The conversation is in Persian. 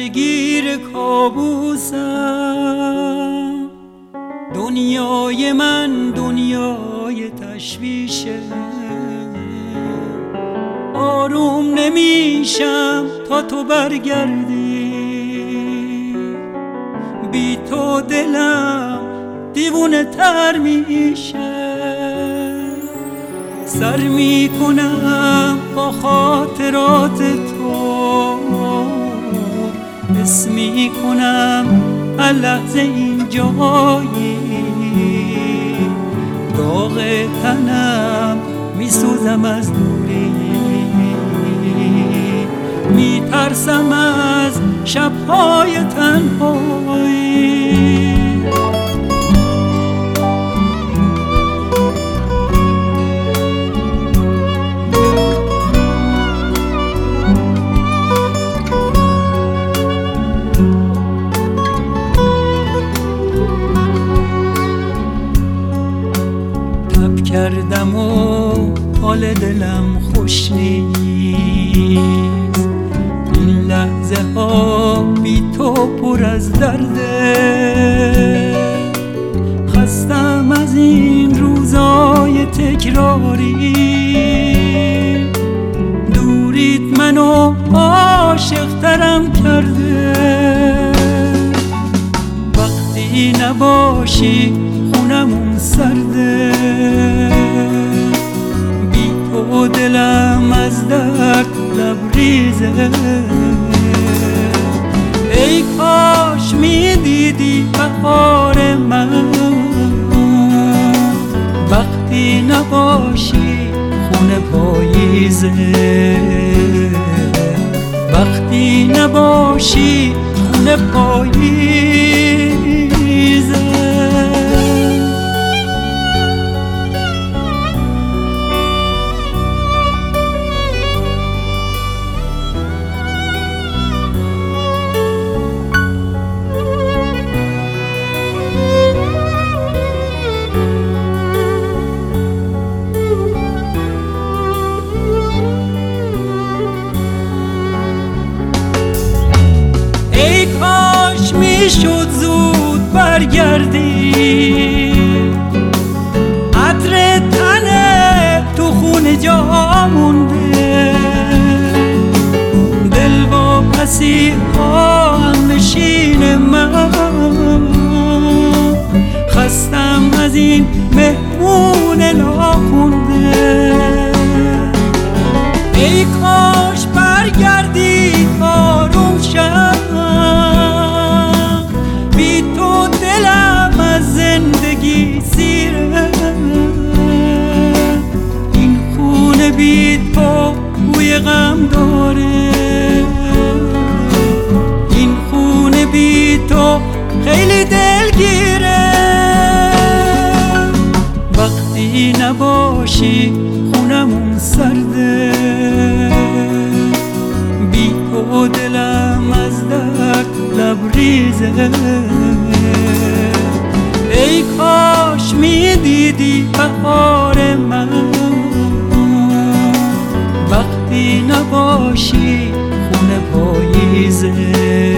درگیر کابوسم. دنیای من دنیای تشویشه، آروم نمیشم تا تو برگردی. بی تو دلم دیوونه تر میشه، سر میکنم با خاطرات تو، حس میکنم هر لحظه این جایی. داغ تنم میسوزم از دوری، میترسم از شبهای تنهایی. تب کردم و حال دلم خوش نیست، این لحظه ها بی تو پر از درده. خستم از این روزای تکراری، دوریت منو عاشق ترم کرده. وقتی نباشی خونمون سرده، بی تو دلم از درد لبریزه. ای کاش میدیدی بهار من، وقتی نباشی خونه پاییزه. وقتی نباشی خونه پاییزه. میشد زود برگردی، عطر تنه تو خونه جا مونده. دل واپسی هم نشین من، خستم از این مهمون ناخونده. ای کاش برگردی آروم شم، بی تو دلم از زندگی سیره. این خونه بی تو بوی غم داره، این خونه بی تو خیلی دلگیره. وقتی نباشی خونمون سرده، بی تو دلم از درد لبریزه. ای کاش میدیدی بهار من، وقتی نباشی خونه پاییزه.